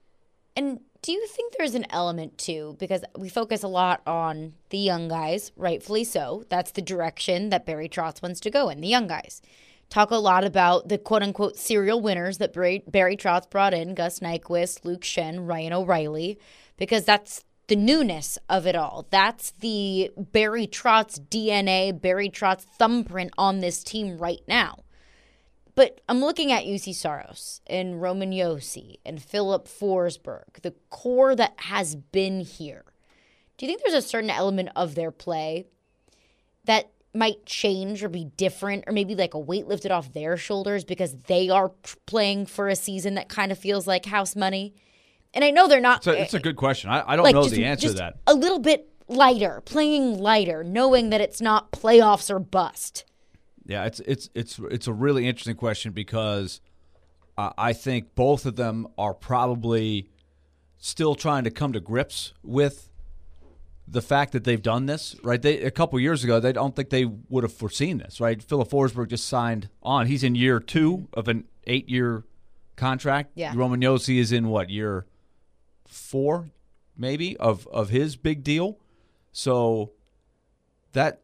[SPEAKER 1] And do you think there's an element, too, because we focus a lot on the young guys, rightfully so. That's the direction that Barry Trotz wants to go in, the young guys. Talk a lot about the quote-unquote serial winners that Barry, Barry Trotz brought in, Gus Nyquist, Luke Schenn, Ryan O'Reilly, because that's the newness of it all. That's the Barry Trotz D N A, Barry Trotz thumbprint on this team right now. But I'm looking at U C Saros and Roman Josi and Philip Forsberg, the core that has been here. Do you think there's a certain element of their play that might change or be different, or maybe like a weight lifted off their shoulders because they are playing for a season that kind of feels like house money? And I know they're not.
[SPEAKER 2] It's a, it's a good question. I, I don't
[SPEAKER 1] like
[SPEAKER 2] know
[SPEAKER 1] just,
[SPEAKER 2] the answer
[SPEAKER 1] just
[SPEAKER 2] to that.
[SPEAKER 1] A little bit lighter, playing lighter, knowing that it's not playoffs or bust.
[SPEAKER 2] Yeah, it's it's it's it's a really interesting question because uh, I think both of them are probably still trying to come to grips with the fact that they've done this. Right, they, a couple years ago, they don't think they would have foreseen this. Right, Philip Forsberg just signed on; he's in year two of an eight-year contract.
[SPEAKER 1] Yeah,
[SPEAKER 2] Roman Josi is in what, year four, maybe of of his big deal. So that.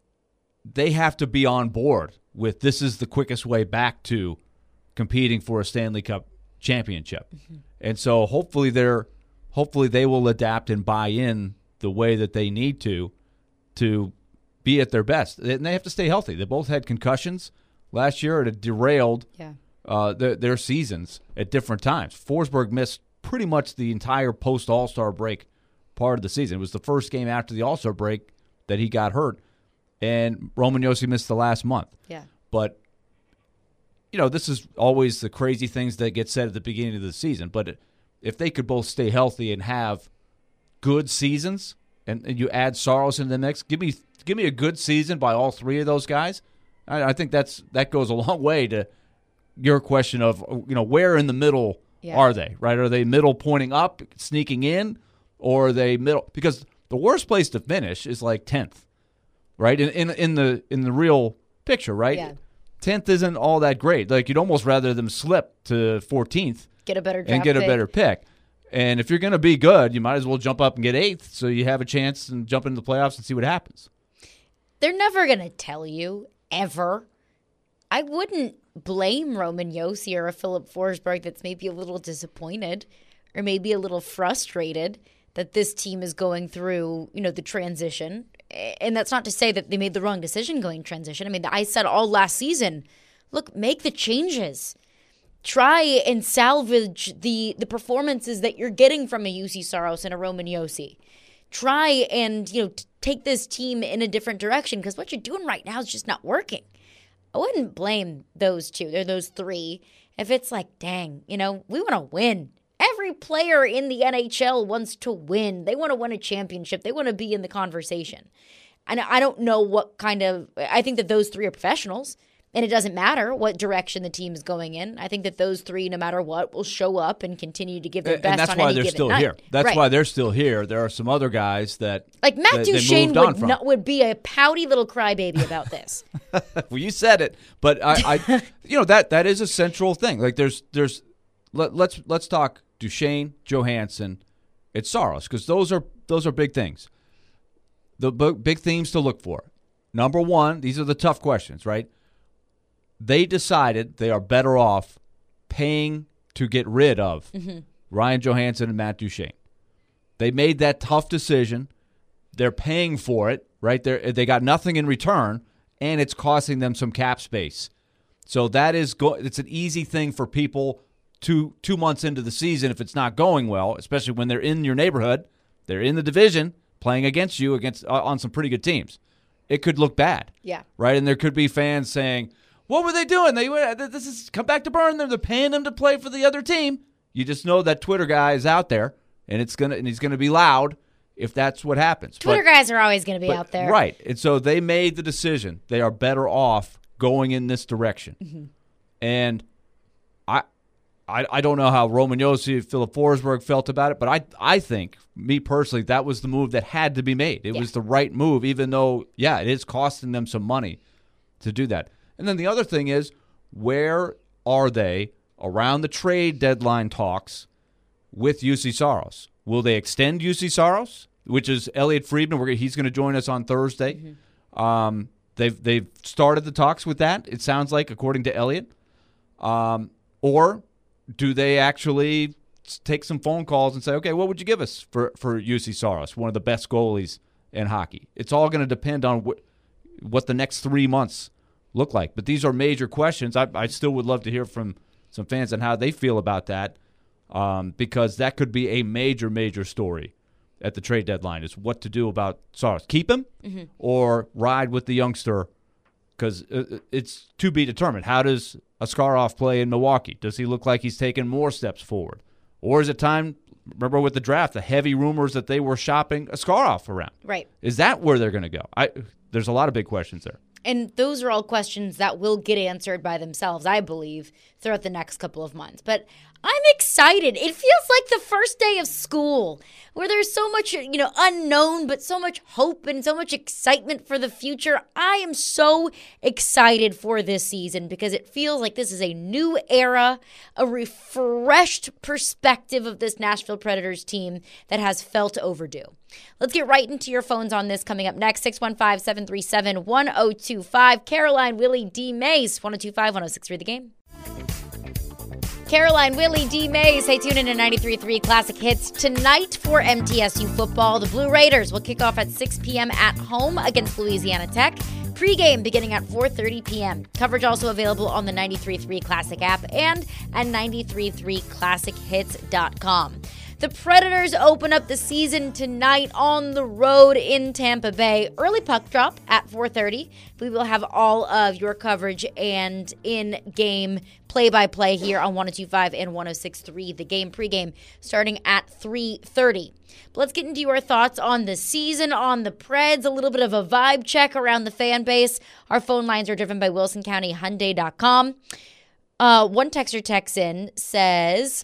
[SPEAKER 2] They have to be on board with this is the quickest way back to competing for a Stanley Cup championship. Mm-hmm. And so hopefully they're hopefully they will adapt and buy in the way that they need to to be at their best. And they have to stay healthy. They both had concussions last year. It derailed
[SPEAKER 1] yeah.
[SPEAKER 2] uh, their, their seasons at different times. Forsberg missed pretty much the entire post-All-Star break part of the season. It was the first game after the All-Star break that he got hurt. And Roman Josi missed the last month.
[SPEAKER 1] Yeah.
[SPEAKER 2] But, you know, this is always the crazy things that get said at the beginning of the season. But if they could both stay healthy and have good seasons, and, and you add Saros into the mix, give me give me a good season by all three of those guys, I, I think that's that goes a long way to your question of, you know, where in the middle yeah. are they, right? Are they middle pointing up, sneaking in, or are they middle? Because the worst place to finish is like tenth, right? In in, in the in the real picture, right?
[SPEAKER 1] Yeah.
[SPEAKER 2] tenth isn't all that great. Like, you'd almost rather them slip to fourteenth.
[SPEAKER 1] Get a better draft
[SPEAKER 2] and get a
[SPEAKER 1] pick.
[SPEAKER 2] better pick. And if you're going to be good, you might as well jump up and get eighth so you have a chance and jump into the playoffs and see what happens.
[SPEAKER 1] They're never going to tell you, ever. I wouldn't blame Roman Josi or a Philip Forsberg that's maybe a little disappointed or maybe a little frustrated that this team is going through, you know, the transition. And that's not to say that they made the wrong decision going transition. I mean, I said all last season, look, make the changes. Try and salvage the the performances that you're getting from a U C Saros and a Roman Josi. Try and, you know, t- take this team in a different direction, because what you're doing right now is just not working. I wouldn't blame those two. They're those three. If it's like, dang, you know, we want to win. Every player in the N H L wants to win. They want to win a championship. They want to be in the conversation. And I don't know what kind of – I think that those three are professionals. And it doesn't matter what direction the team is going in. I think that those three, no matter what, will show up and continue to give their best on any given night.
[SPEAKER 2] And that's why they're still here. That's
[SPEAKER 1] right.
[SPEAKER 2] why they're still here. There are some other guys that
[SPEAKER 1] like Matt
[SPEAKER 2] that,
[SPEAKER 1] Duchene
[SPEAKER 2] that
[SPEAKER 1] would not, would be a pouty little crybaby about this.
[SPEAKER 2] Well, you said it, but I, I you know, that that is a central thing. Like there's there's let, let's let's talk Duchene, Johansson, and Saros, because those are those are big things. The big themes to look for. Number one, these are the tough questions, right? They decided they are better off paying to get rid of mm-hmm. Ryan Johansson and Matt Duchene. They made that tough decision. They're paying for it, right? They they got nothing in return, and it's costing them some cap space. So that is go- it's an easy thing for people two two months into the season if it's not going well, especially when they're in your neighborhood, they're in the division, playing against you against uh, on some pretty good teams. It could look bad,
[SPEAKER 1] yeah,
[SPEAKER 2] right? And there could be fans saying, what were they doing? They this is come back to burn them. They're paying them to play for the other team. You just know that Twitter guy is out there, and it's gonna and he's gonna be loud if that's what happens.
[SPEAKER 1] Twitter
[SPEAKER 2] but,
[SPEAKER 1] guys are always gonna be
[SPEAKER 2] but,
[SPEAKER 1] out there,
[SPEAKER 2] right? And so they made the decision. They are better off going in this direction. Mm-hmm. And I, I, I don't know how Roman Josi, Philip Forsberg felt about it, but I, I think me personally, that was the move that had to be made. It yeah. was the right move, even though, yeah, it is costing them some money to do that. And then the other thing is, where are they around the trade deadline talks with U C Saros? Will they extend U C Saros, which is Elliot Friedman? We're, he's going to join us on Thursday. Mm-hmm. Um, they've they've started the talks with that, it sounds like, according to Elliot. Um, or do they actually take some phone calls and say, okay, what would you give us for, for U C Saros, one of the best goalies in hockey? It's all going to depend on wh- what the next three months look like. But these are major questions. I, I still would love to hear from some fans on how they feel about that, um, because that could be a major, major story at the trade deadline, is what to do about Saros. Keep him mm-hmm. or ride with the youngster, because it's to be determined. How does Askarov play in Milwaukee? Does he look like he's taken more steps forward? Or is it time, remember with the draft, the heavy rumors that they were shopping Askarov around?
[SPEAKER 1] Right.
[SPEAKER 2] Is that where they're going to go? I, there's a lot of big questions there.
[SPEAKER 1] And those are all questions that will get answered by themselves, I believe, throughout the next couple of months. But I'm excited. It feels like the first day of school, where there's so much, you know, unknown, but so much hope and so much excitement for the future. I am so excited for this season, because it feels like this is a new era, a refreshed perspective of this Nashville Predators team that has felt overdue. Let's get right into your phones on this coming up next. six one five, seven three seven, one oh two five. Caroline, Willie, D. Mays, one oh two five, one oh six three The Game. Caroline, Willie, D. May, stay tuned in to ninety-three point three Classic Hits tonight for M T S U football. The Blue Raiders will kick off at six p.m. at home against Louisiana Tech. Pre-game beginning at four thirty p.m. Coverage also available on the ninety-three point three Classic app and at ninety-three point three classic hits dot com. The Predators open up the season tonight on the road in Tampa Bay. Early puck drop at four thirty. We will have all of your coverage and in-game play-by-play here on one oh two point five and one oh six point three. The game pregame starting at three thirty. But let's get into your thoughts on the season, on the Preds, a little bit of a vibe check around the fan base. Our phone lines are driven by Wilson County Hyundai dot com. Uh, one texter texts in, says,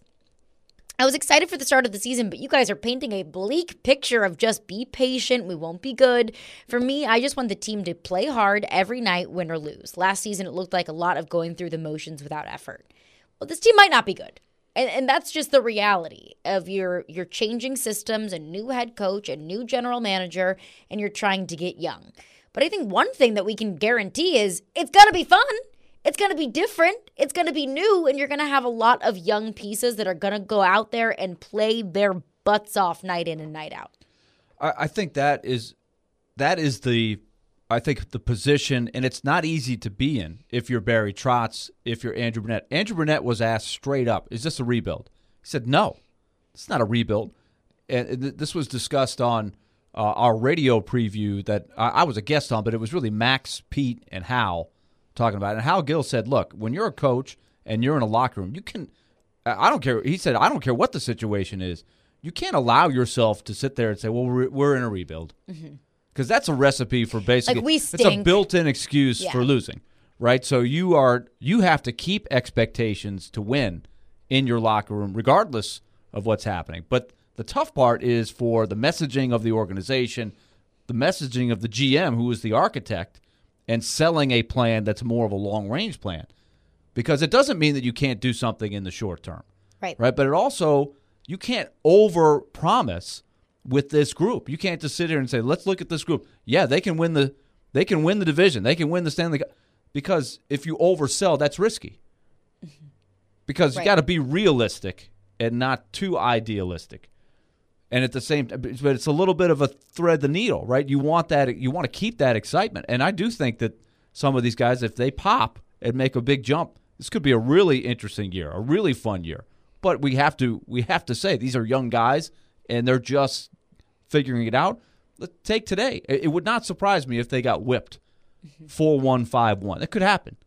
[SPEAKER 1] I was excited for the start of the season, but you guys are painting a bleak picture of just be patient, we won't be good. For me, I just want the team to play hard every night, win or lose. Last season, it looked like a lot of going through the motions without effort. Well, this team might not be good. And, and that's just the reality of your, your changing systems, a new head coach, a new general manager, and you're trying to get young. But I think one thing that we can guarantee is it's going to be fun. It's going to be different. It's going to be new, and you're going to have a lot of young pieces that are going to go out there and play their butts off night in and night out.
[SPEAKER 2] I, I think that is that is the I think the position, and it's not easy to be in if you're Barry Trotz, if you're Andrew Brunette. Andrew Brunette was asked straight up, "Is this a rebuild?" He said, "No, it's not a rebuild." And this was discussed on uh, our radio preview that I, I was a guest on, but it was really Max, Pete, and Hal talking about it. And Hal Gill said, look, when you're a coach and you're in a locker room, you can – I don't care. He said, I don't care what the situation is. You can't allow yourself to sit there and say, well, we're, we're in a rebuild. Because mm-hmm. that's a recipe for basically
[SPEAKER 1] like – we
[SPEAKER 2] it's a built-in excuse yeah. for losing, right? So you are you have to keep expectations to win in your locker room regardless of what's happening. But the tough part is for the messaging of the organization, the messaging of the G M, who is the architect, and selling a plan that's more of a long-range plan. Because it doesn't mean that you can't do something in the short term.
[SPEAKER 1] Right.
[SPEAKER 2] Right. But it also, you can't over-promise with this group. You can't just sit here and say, let's look at this group. Yeah, they can win the they can win the division. They can win the Stanley Cup. Because if you oversell, that's risky. Mm-hmm. Because right. you got to be realistic and not too idealistic. And at the same time, but it's a little bit of a thread the needle, right? You want that, you want to keep that excitement. And I do think that some of these guys, if they pop and make a big jump, this could be a really interesting year, a really fun year. But we have to, we have to say these are young guys, and they're just figuring it out. Let's take today. It would not surprise me if they got whipped four one, five one. It could happen.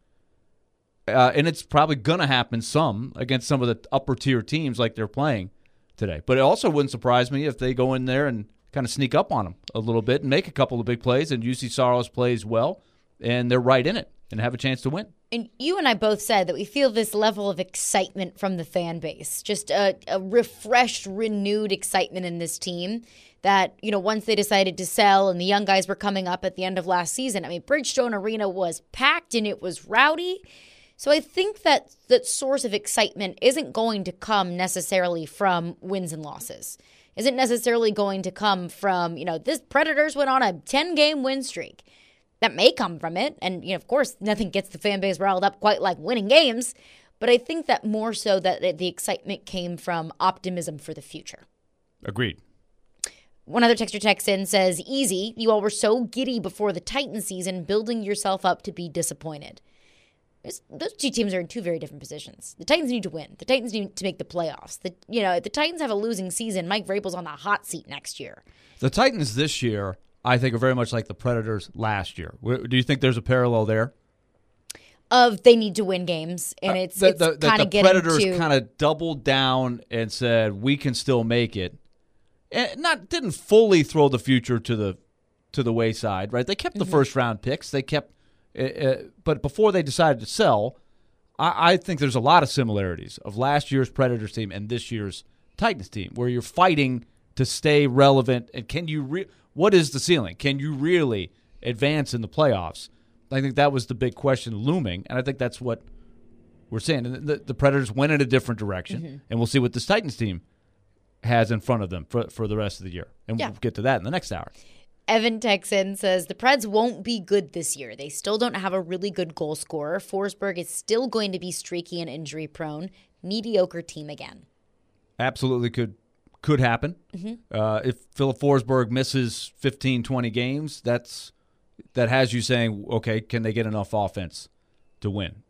[SPEAKER 2] Uh, and it's probably going to happen some against some of the upper-tier teams like they're playing today. But it also wouldn't surprise me if they go in there and kind of sneak up on them a little bit and make a couple of big plays, and U C Saros plays well, and they're right in it and have a chance to win.
[SPEAKER 1] And you and I both said that we feel this level of excitement from the fan base, just a, a refreshed, renewed excitement in this team that, you know, once they decided to sell and the young guys were coming up at the end of last season, I mean, Bridgestone Arena was packed and it was rowdy. So I think that that source of excitement isn't going to come necessarily from wins and losses. Isn't necessarily going to come from, you know, this Predators went on a ten-game win streak. That may come from it. And, you know, of course, nothing gets the fan base riled up quite like winning games. But I think that more so that the excitement came from optimism for the future.
[SPEAKER 2] Agreed.
[SPEAKER 1] One other texter texts in says, easy, you all were so giddy before the Titan season, building yourself up to be disappointed. It's, those two teams are in two very different positions. The Titans need to win. The Titans need to make the playoffs. The, you know, if the Titans have a losing season, Mike Vrabel's on the hot seat next year.
[SPEAKER 2] The Titans this year, I think, are very much like the Predators last year. Do you think there's a parallel there?
[SPEAKER 1] Of they need to win games, and it's,
[SPEAKER 2] uh,
[SPEAKER 1] it's
[SPEAKER 2] the, the,
[SPEAKER 1] kind of
[SPEAKER 2] the
[SPEAKER 1] getting
[SPEAKER 2] Predators
[SPEAKER 1] to...
[SPEAKER 2] kind of doubled down and said, we can still make it. And not didn't fully throw the future to the to the wayside, right? They kept the mm-hmm. first-round picks. They kept... Uh, but before they decided to sell, I, I think there's a lot of similarities of last year's Predators team and this year's Titans team, where you're fighting to stay relevant. And can you? Re- what is the ceiling? Can you really advance in the playoffs? I think that was the big question looming, and I think that's what we're saying. The, the Predators went in a different direction, mm-hmm. and we'll see what this Titans team has in front of them for for the rest of the year, and yeah. we'll get to that in the next hour.
[SPEAKER 1] Evan Texan says the Preds won't be good this year. They still don't have a really good goal scorer. Forsberg is still going to be streaky and injury prone. mediocre team again.
[SPEAKER 2] Absolutely could could happen. Mm-hmm. Uh, if Philip Forsberg misses fifteen, twenty games, that's that has you saying, okay, can they get enough offense to win?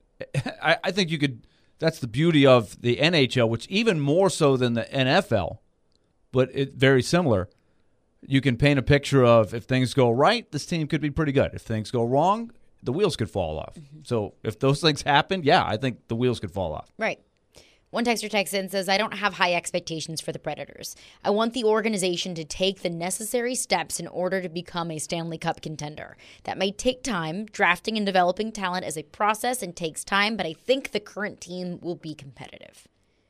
[SPEAKER 2] I, I think you could. That's the beauty of the N H L, which even more so than the N F L, but it very similar. You can paint a picture of if things go right, this team could be pretty good. If things go wrong, the wheels could fall off. Mm-hmm. So if those things happen, yeah, I think the wheels could fall off.
[SPEAKER 1] Right. One texter texts in says, I don't have high expectations for the Predators. I want the organization to take the necessary steps in order to become a Stanley Cup contender. That may take time. Drafting and developing talent is a process and takes time, but I think the current team will be competitive.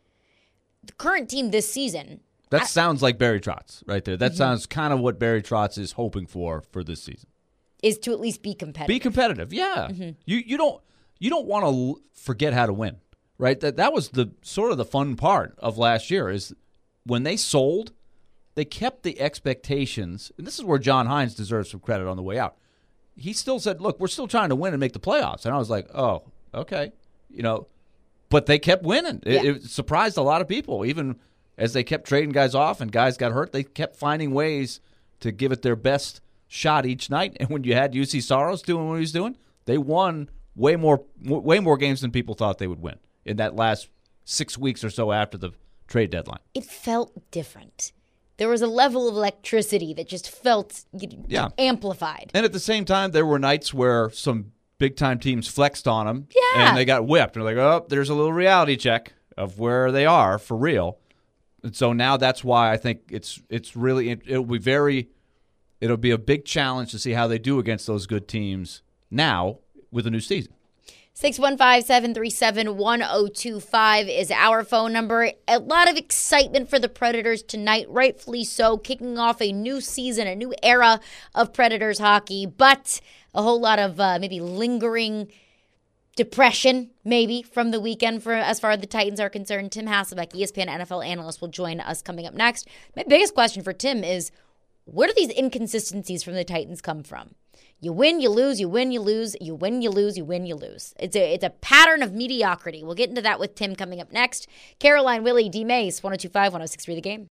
[SPEAKER 1] The current team this season...
[SPEAKER 2] That
[SPEAKER 1] I,
[SPEAKER 2] sounds like Barry Trotz right there. That
[SPEAKER 1] mm-hmm.
[SPEAKER 2] sounds kind of what Barry Trotz is hoping for for this season.
[SPEAKER 1] Is to at least be competitive.
[SPEAKER 2] Be competitive, yeah. Mm-hmm. You you don't you don't want to forget how to win. Right, that that was the sort of the fun part of last year is when they sold, they kept the expectations, and this is where John Hines deserves some credit on the way out. He still said, "Look, we're still trying to win and make the playoffs," and I was like, "Oh, okay," you know. But they kept winning. It, yeah. it surprised a lot of people, even as they kept trading guys off and guys got hurt. They kept finding ways to give it their best shot each night. And when you had U C Saros doing what he was doing, they won way more way more games than people thought they would win in that last six weeks or so after the trade deadline.
[SPEAKER 1] It felt different. There was a level of electricity that just felt yeah. amplified.
[SPEAKER 2] And at the same time, there were nights where some big-time teams flexed on them,
[SPEAKER 1] yeah.
[SPEAKER 2] and they got whipped. They're like, oh, there's a little reality check of where they are for real. And so now that's why I think it's it's really – it'll be very – it'll be a big challenge to see how they do against those good teams now with a new season.
[SPEAKER 1] six one five, seven three seven, one zero two five is our phone number. A lot of excitement for the Predators tonight, rightfully so, kicking off a new season, a new era of Predators hockey, but a whole lot of uh, maybe lingering depression, maybe, from the weekend for as far as the Titans are concerned. Tim Hasselbeck, E S P N N F L analyst, will join us coming up next. My biggest question for Tim is, where do these inconsistencies from the Titans come from? You win, you lose, you win, you lose, you win, you lose, you win, you lose. It's a it's a pattern of mediocrity. We'll get into that with Tim coming up next. Caroline, Willie, D. Mace, one oh two five, one oh six three The Game.